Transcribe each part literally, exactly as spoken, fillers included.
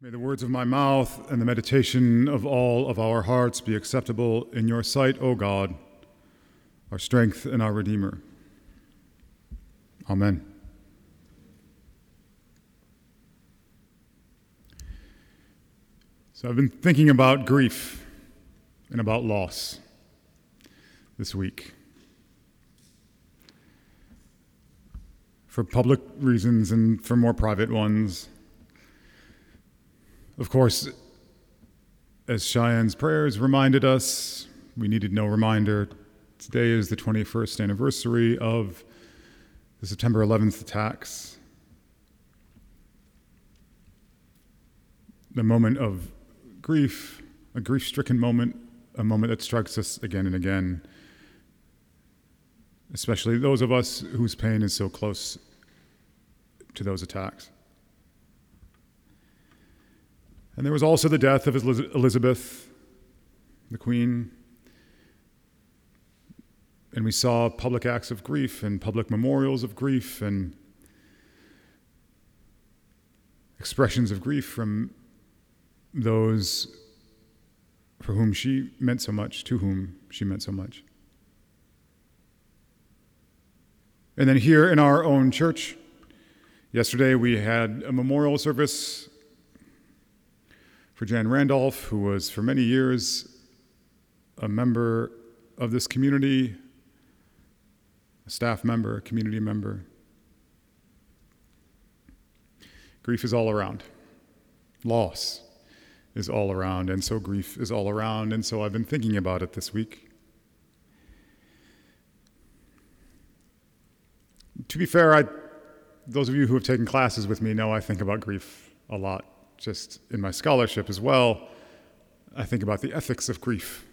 May the words of my mouth and the meditation of all of our hearts be acceptable in your sight, O God, our strength and our Redeemer. Amen. So I've been thinking about grief and about loss this week. For public reasons and for more private ones. Of course, as Cheyenne's prayers reminded us, we needed no reminder. Today is the twenty-first anniversary of the September eleventh attacks. The moment of grief, a grief-stricken moment, a moment that strikes us again and again, especially those of us whose pain is so close to those attacks. And there was also the death of Elizabeth, the Queen. And we saw public acts of grief and public memorials of grief and expressions of grief from those for whom she meant so much, to whom she meant so much. And then here in our own church, yesterday we had a memorial service for Jan Randolph, who was for many years a member of this community, a staff member, a community member. Grief is all around. Loss is all around, and so grief is all around, and so I've been thinking about it this week. To be fair, I, those of you who have taken classes with me know I think about grief a lot. Just in my scholarship as well, I think about the ethics of grief,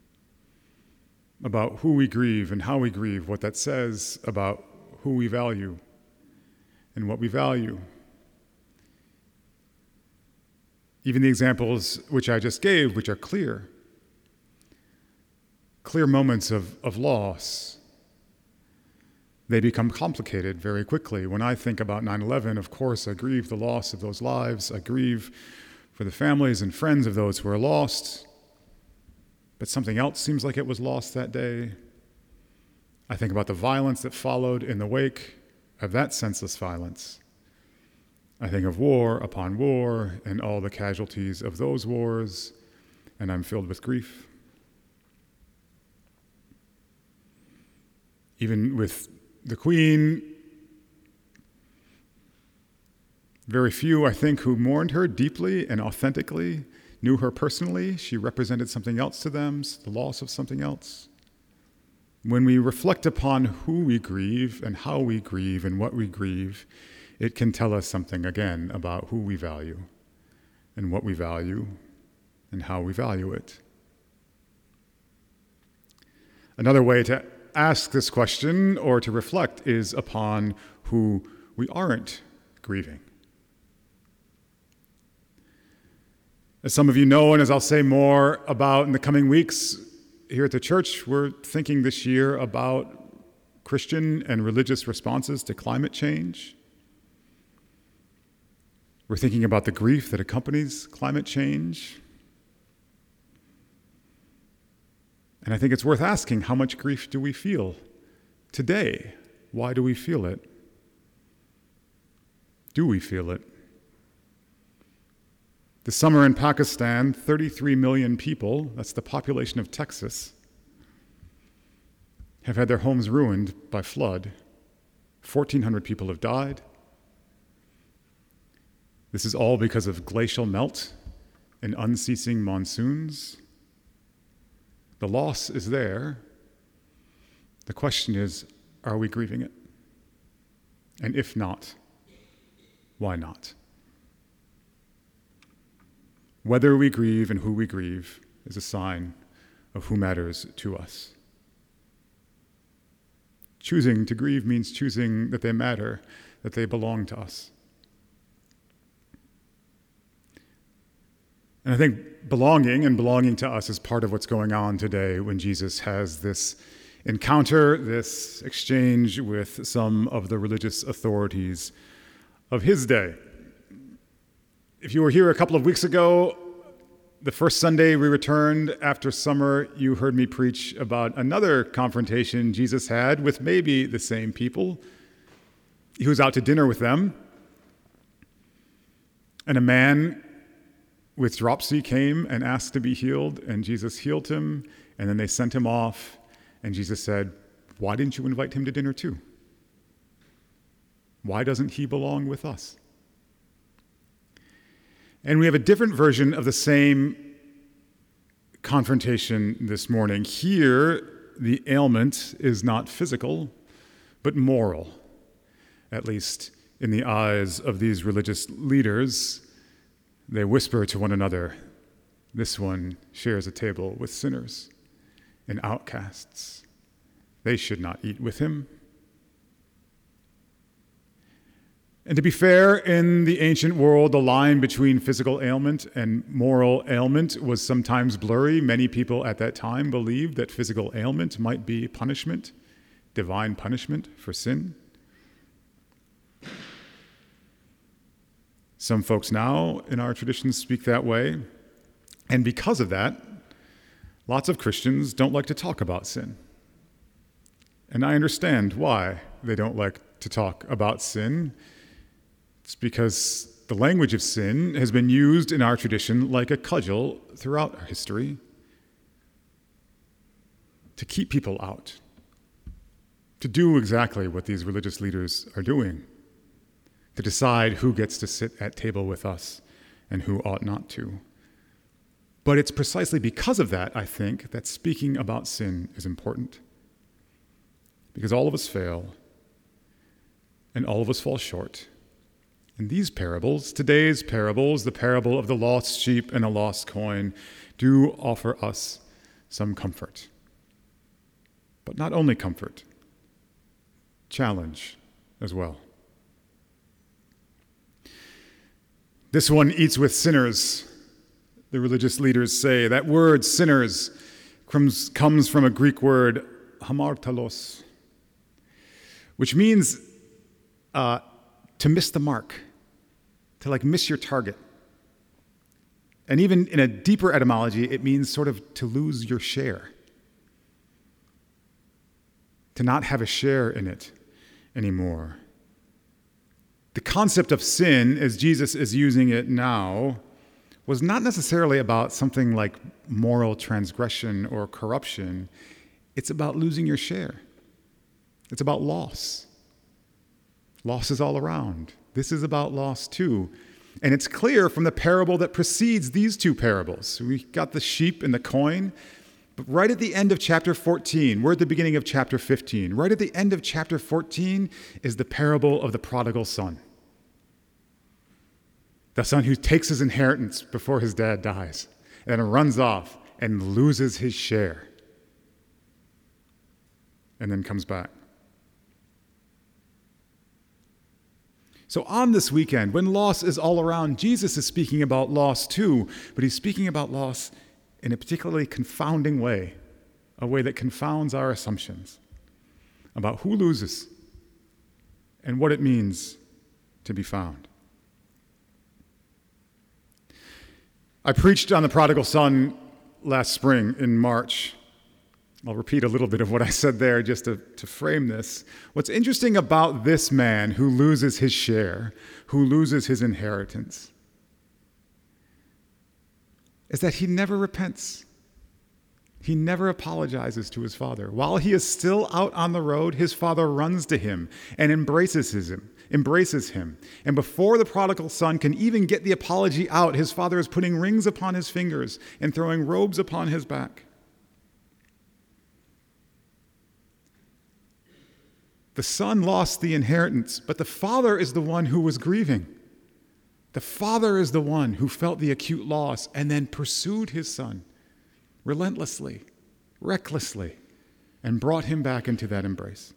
about who we grieve and how we grieve, what that says about who we value and what we value. Even the examples which I just gave, which are clear, clear moments of, of loss, they become complicated very quickly. When I think about nine eleven, of course, I grieve the loss of those lives. I grieve for the families and friends of those who are lost. But something else seems like it was lost that day. I think about the violence that followed in the wake of that senseless violence. I think of war upon war and all the casualties of those wars, and I'm filled with grief. Even with the Queen, very few, I think, who mourned her deeply and authentically, knew her personally. She represented something else to them, the loss of something else. When we reflect upon who we grieve and how we grieve and what we grieve, it can tell us something again about who we value and what we value and how we value it. Another way to ask this question or to reflect is upon who we aren't grieving. As some of you know, and as I'll say more about in the coming weeks here at the church, we're thinking this year about Christian and religious responses to climate change. We're thinking about the grief that accompanies climate change. And I think it's worth asking, how much grief do we feel today? Why do we feel it? Do we feel it? This summer in Pakistan, thirty-three million people, that's the population of Texas, have had their homes ruined by flood. fourteen hundred people have died. This is all because of glacial melt and unceasing monsoons. The loss is there. The question is, are we grieving it? And if not, why not? Whether we grieve and who we grieve is a sign of who matters to us. Choosing to grieve means choosing that they matter, that they belong to us. And I think belonging and belonging to us is part of what's going on today when Jesus has this encounter, this exchange with some of the religious authorities of his day. If you were here a couple of weeks ago, the first Sunday we returned after summer, you heard me preach about another confrontation Jesus had with maybe the same people. He was out to dinner with them, and a man with dropsy came and asked to be healed, and Jesus healed him, and then they sent him off, and Jesus said, "Why didn't you invite him to dinner too? Why doesn't he belong with us?" And we have a different version of the same confrontation this morning. Here, the ailment is not physical, but moral, at least in the eyes of these religious leaders. They whisper to one another, "This one shares a table with sinners and outcasts. They should not eat with him." And to be fair, in the ancient world, the line between physical ailment and moral ailment was sometimes blurry. Many people at that time believed that physical ailment might be punishment, divine punishment for sin. Some folks now in our traditions speak that way. And because of that, lots of Christians don't like to talk about sin. And I understand why they don't like to talk about sin. It's because the language of sin has been used in our tradition like a cudgel throughout our history to keep people out, to do exactly what these religious leaders are doing, to decide who gets to sit at table with us and who ought not to. But it's precisely because of that, I think, that speaking about sin is important. Because all of us fail, and all of us fall short. And these parables, today's parables, the parable of the lost sheep and a lost coin, do offer us some comfort. But not only comfort, challenge as well. This one eats with sinners, the religious leaders say. That word, sinners, comes, comes from a Greek word, hamartalos, which means uh, to miss the mark, to like miss your target. And even in a deeper etymology, it means sort of to lose your share, to not have a share in it anymore. The concept of sin, as Jesus is using it now, was not necessarily about something like moral transgression or corruption. It's about losing your share. It's about loss. Loss is all around. This is about loss too. And it's clear from the parable that precedes these two parables. We got the sheep and the coin, but right at the end of chapter fourteen, we're at the beginning of chapter fifteen. Right at the end of chapter fourteen is the parable of the prodigal son. The son who takes his inheritance before his dad dies and then runs off and loses his share and then comes back. So on this weekend, when loss is all around, Jesus is speaking about loss too, but he's speaking about loss in a particularly confounding way, a way that confounds our assumptions about who loses and what it means to be found. I preached on the prodigal son last spring in March. I'll repeat a little bit of what I said there just to, to frame this. What's interesting about this man who loses his share, who loses his inheritance, is that he never repents. He never apologizes to his father. While he is still out on the road, his father runs to him and embraces him, embraces him. And before the prodigal son can even get the apology out, his father is putting rings upon his fingers and throwing robes upon his back. The son lost the inheritance, but the father is the one who was grieving. The father is the one who felt the acute loss and then pursued his son relentlessly, recklessly, and brought him back into that embrace.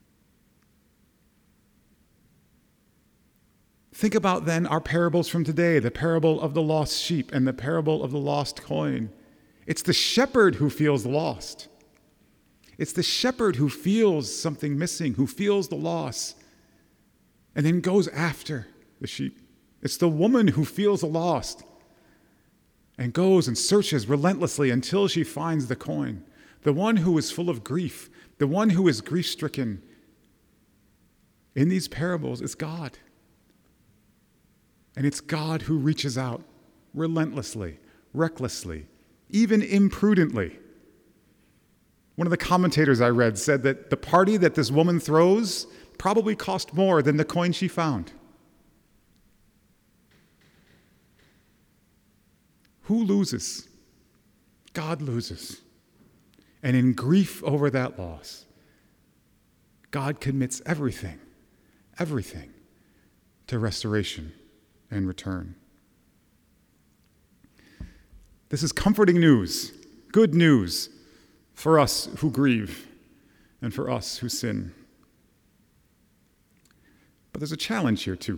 Think about then our parables from today, the parable of the lost sheep and the parable of the lost coin. It's the shepherd who feels lost. It's the shepherd who feels something missing, who feels the loss, and then goes after the sheep It's the woman who feels lost and goes and searches relentlessly until she finds the coin. The one who is full of grief, the one who is grief-stricken. In these parables, it's God. And it's God who reaches out relentlessly, recklessly, even imprudently. One of the commentators I read said that the party that this woman throws probably cost more than the coin she found. Who loses? God loses. And in grief over that loss, God commits everything, everything to restoration and return. This is comforting news, good news for us who grieve and for us who sin. But there's a challenge here too.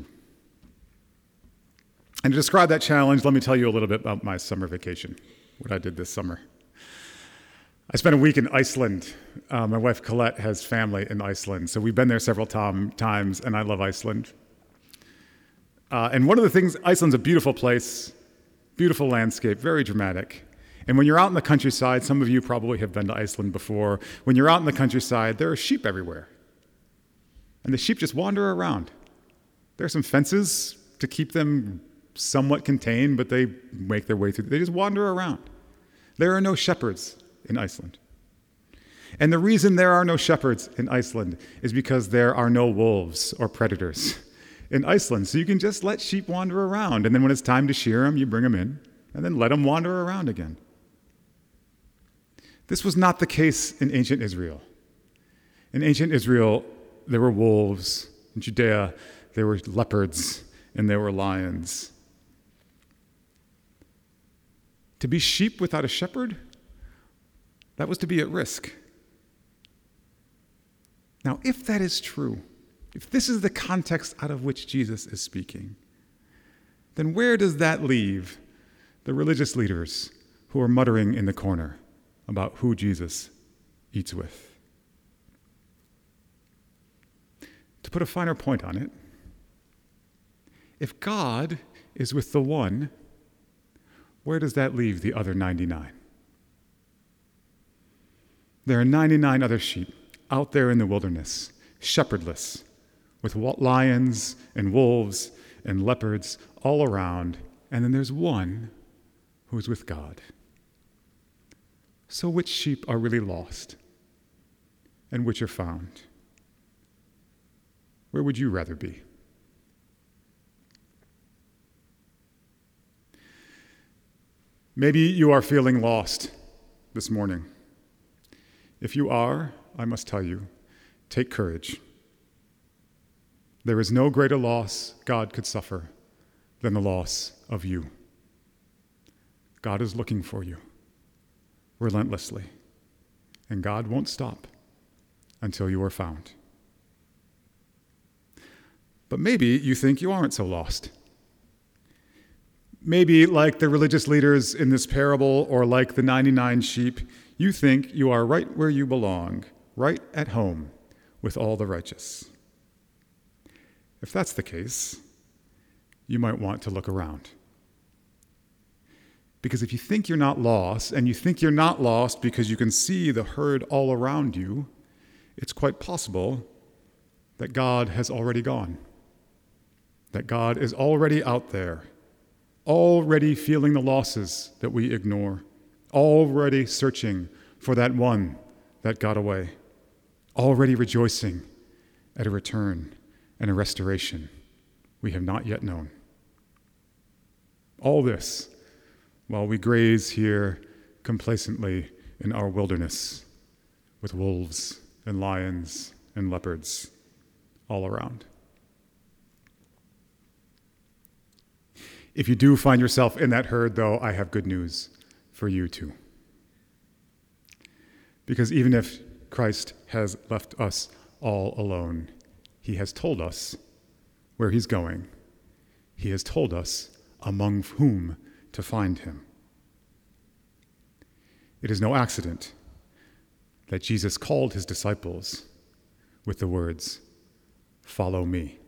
And to describe that challenge, let me tell you a little bit about my summer vacation, what I did this summer. I spent a week in Iceland. Uh, my wife Colette has family in Iceland, so we've been there several tom- times, and I love Iceland. Uh, and one of the things, Iceland's a beautiful place, beautiful landscape, very dramatic. And when you're out in the countryside, some of you probably have been to Iceland before, when you're out in the countryside, there are sheep everywhere. And the sheep just wander around. There are some fences to keep them somewhat contained, but they make their way through. They just wander around. There are no shepherds in Iceland. And the reason there are no shepherds in Iceland is because there are no wolves or predators in Iceland. So you can just let sheep wander around. And then when it's time to shear them, you bring them in and then let them wander around again. This was not the case in ancient Israel. In ancient Israel, there were wolves. In Judea, there were leopards and there were lions. To be sheep without a shepherd, that was to be at risk. Now, if that is true, if this is the context out of which Jesus is speaking, then where does that leave the religious leaders who are muttering in the corner about who Jesus eats with? To put a finer point on it, if God is with the one, where does that leave the other ninety-nine? There are ninety-nine other sheep out there in the wilderness, shepherdless, with lions and wolves and leopards all around, and then there's one who's with God. So which sheep are really lost and which are found? Where would you rather be? Maybe you are feeling lost this morning. If you are, I must tell you, take courage. There is no greater loss God could suffer than the loss of you. God is looking for you relentlessly, and God won't stop until you are found. But maybe you think you aren't so lost. Maybe, like the religious leaders in this parable, or like the ninety-nine sheep, you think you are right where you belong, right at home with all the righteous. If that's the case, you might want to look around. Because if you think you're not lost, and you think you're not lost because you can see the herd all around you, it's quite possible that God has already gone. That God is already out there, already feeling the losses that we ignore, already searching for that one that got away, already rejoicing at a return and a restoration we have not yet known. All this while we graze here complacently in our wilderness with wolves and lions and leopards all around. If you do find yourself in that herd, though, I have good news for you too. Because even if Christ has left us all alone, he has told us where he's going. He has told us among whom to find him. It is no accident that Jesus called his disciples with the words, "Follow me."